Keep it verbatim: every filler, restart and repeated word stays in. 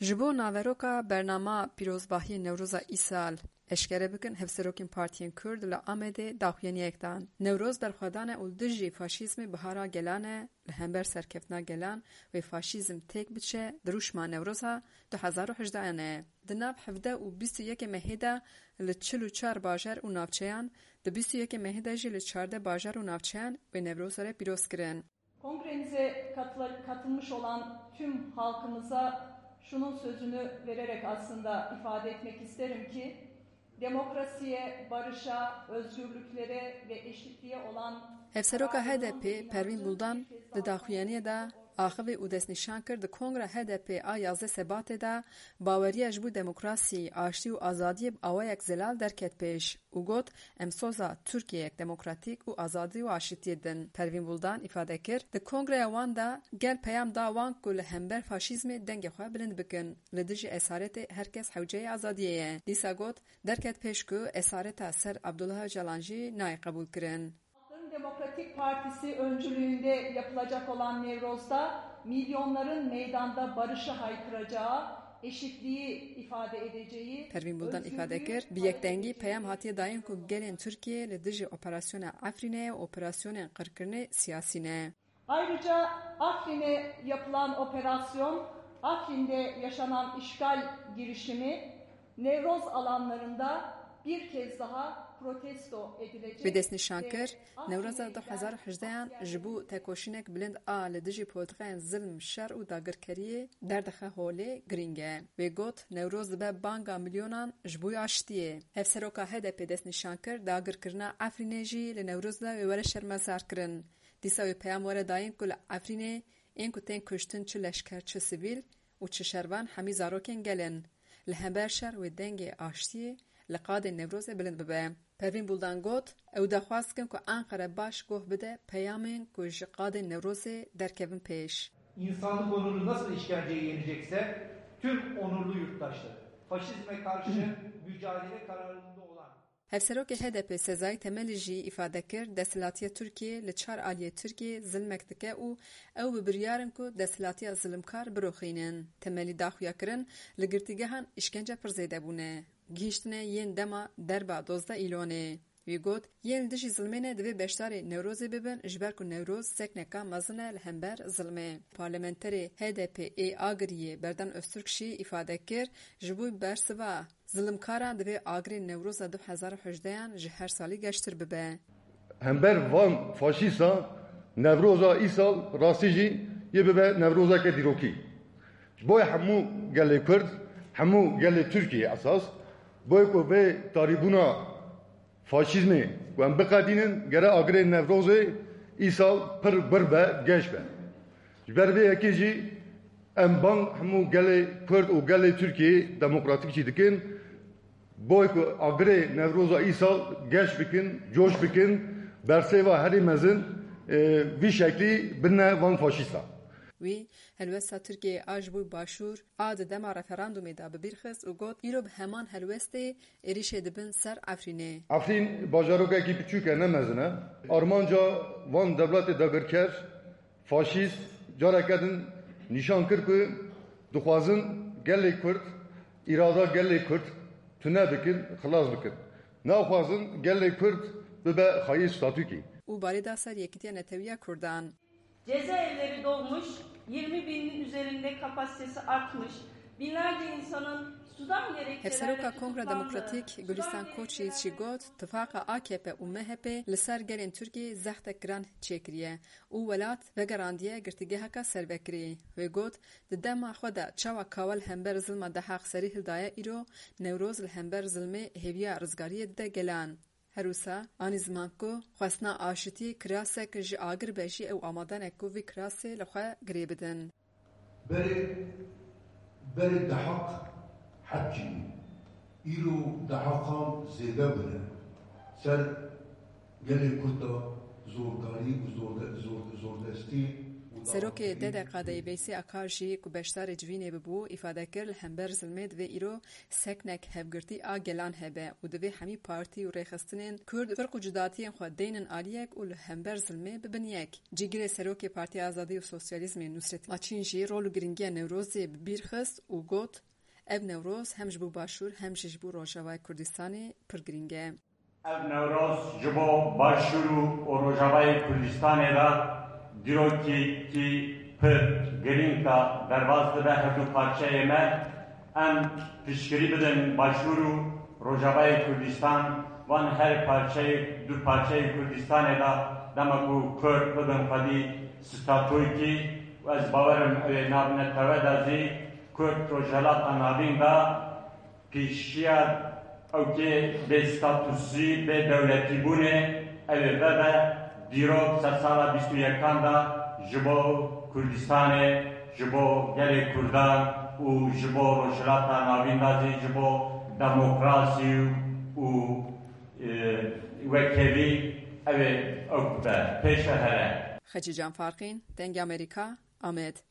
Ji bo naveroka bernama pîrozbahiyê Newroza îsal eşkere bikin hevserokên Partiyên Kurd li Amedê daxuyaniyek dan. Newroz berxwedan e û dijî faşîzmê bihara gelan e li hember serkeftina gelan wê faşîzm têk biçe di rûşma Newroza du hezar û hejdeyan e. Di nav hevdeh û bîst û yekê mehê de li çil û çar bajar û navçeyan, di bîst û yekê mehê de jî li çardeh bajar û navçeyan wê Newroza re pîroz kirin. Kongremize katılmış olan tüm halkımıza şunun sözünü vererek aslında ifade etmek isterim ki demokrasiye, barışa, özgürlüklere ve eşitliğe olan Hevseroka H D P Pervin Buldan di daxuyaniyê de axivê û destnîşan kir di Kongra H D P a yazde sebatê de baweriya ji bo demokrasî, aştî û azadiyê awayek zelal derket pêş û got em soza Tirkiyeyek demokratîk û azadî û aşîtiyê din. Pervin Buldan ifade kir, di Kongreya wan de gel peyam da wan ku li hember faşîzmê dengê xwe bilind bikin. Li dijî esaretê herkes hewceyê azadiyê ye. Dîsa got derket pêş ku esareta ser Abdullah Öcalan jî nayê qebûl kirin. Demokratik Partisi öncülüğünde yapılacak olan Nevroz'da milyonların meydanda barışı haykıracağı, eşitliği ifade edeceği... Pervin Buldan ifade kir, bi yekdengî peyam hatiye dayên ku gelên Tirkiye li dijî operasyona Afrinê û operasyonên qirkirinê siyasî ne. Ayrıca Afrin'e yapılan operasyon, Afrin'de yaşanan işgal girişimi, Nevroz alanlarında bir kez daha protesto edilecek. Bi destnîşan kir, Newroza du hezar û hejdeyan ji bo tekoşînek bilind a li dijî politiqayên zilm, şer û dagirkeriyê derdixe holê giring e. Wê got Newroz dibe banga milyonan ji bo aşitiyê. Hevseroka H D P destnîşan kir, dagirkirina Efrînê jî li Newroz de wê were şermezar kirin. Dîsa wê peyam were dayên ku li Efrînê ên ku tên kuştin çi leşker çi sivîl û çi şervan hemî zarokên gelin. Li hember şer wê dengê aşitiyê li qadên Newrozê bilind bibe. Pervin Buldan got, ew daxwazkin ku Ankara baş goh bide peyamên ku ji qadên Newrozê derkevin pêş. İnsanlık onuru nasıl işkenceyi yenecekse tüm onurlu yurttaşları, faşizme karşı mücadele kararlılığında olan Hevserokê H D P Sezai Temelî jî ifade kir, desthilatiya Tirkiye li çar aliyê Tirkiye zilmek dike û ew bi biryarin ku desthilatiya zilimkar biroxînin. Temelî daxuya kirin, li girtîgehan işkence pir zêde bûne. Gihîştinê yên dema derba dozda îlonê. Wî got, yên li dijî zilmê divê beşdarê Newrozê bibin ji ber ku Newroz sekneka mezin e li hember zilmê. Parlamenterê H D P ê Agiriyê Berdan Öztürk jî ifade kir, ji bo bersiva zilimkaran divê agrê Newroza du hezar û hejdeyan ji her salî geştir bibe. Hember van faşîsta Newroza îsal rastî jî yê bibe Newrozeke dîrokî. Boya hemû gelê Kurd, hemû gelê Tirkiye esas, boya ku vê tarîbûna faşizmê ku em biqedînin gere agrê Newrozê îsal pir bir be, geş be. Ji ber vê yekê jî em bang hemû gelê Kurd û gelê Tirkiyeyê demokratîk jî dikin, boya ku agrê Newroza îsal geş bikin, coş bikin, bersêva herî mezin vî şeklî bine van faşîsta. Wî helwesta Tirkiyeyê a ji bo başûr a di dema referandumê de bi bîr xist û got îro bi heman helwestê êrişê dibin ser Efrînê. Efrîn bajarokekî biçûk e ne mezin e. Armanca van dewletê dagirker faşîst careke din nîşan kir ku dixwazin gelê Kurd, îrada gelê Kurd tune bikin, xilas bikin. Naxwazin gelê Kurd bibe xayî statûkî. û barê da ser Yekîtiya Netewiya Kurdan. Cezaevleri dolmuş, yirmi binin üzerinde kapasitesi artmış, binlerce insanın Sudan gerekçelerle Hevseroka Kongra Demokratîk Gülistan Koçî jî got, tifaqa A K P û M H P li ser gelên Tirkiyê zehtek giran çêkiriye û welat vegerandiye girtîgeheka servekirî. Wê got, di dema xwe de çawa kawel hember zilma dehaq serî hildaye îro Newroz li hember zilmê hêviya rizgariyê dide gelan. Herûsa, anî ziman ku xwestina aşitî kirasek ji agir be jî ew amadenek ku vî kirasê li xwe girê bidin. Berê berê dehaq heqî îro dehaqan zêde bine ser gelê Kurd da zordarî û zordestî û Serokê D D Q D Veysel Akar jî ku beşdarê civînê bibû îfade kir li hember zilmê divê îro seknek hevgirtî a gelan hebe û divê hemî partî û rêxistinên Kurd firq û cudatiyên xwe deynin aliyek û li hember zilmê bibin yek. Cîgirê Serokê Partiya Azadî û Sosyalîzmê Nusret Laçîn jî rol û giringiya Newrozê bi bîr xist û got ev Newroz hem ji bo Başûr hem jî ji bo Rojavayê Kurdistanê pir giring e. Ev Newroz ji bo Başûr û Rojavayê Kurdistanê da dîrokî ki pir giring da derbas dibe hevdû parçeyê me em piştgirî bidin Başûr û Rojavayê Kurdistan van her parçeyê du parçeyê Kurdistanê da dema ku Kurd bidin xwedî statûyekî û ez bawerim ew ê nabine tewe de zî Kurd rojhilata navîn da pêşiya ewkê bê statûsî bê dewletîbûnê ew ê vebe dîrok sed sala bîst û yekan da ji bo Kurdistanê ji bo gelê Kurdan û ji bo rojhilata navîn da zî ji bo demokrasî û wekevî ew ê ew be pêş ve here. Xecî Can Farqîn, Dengê Amerîka, Amed.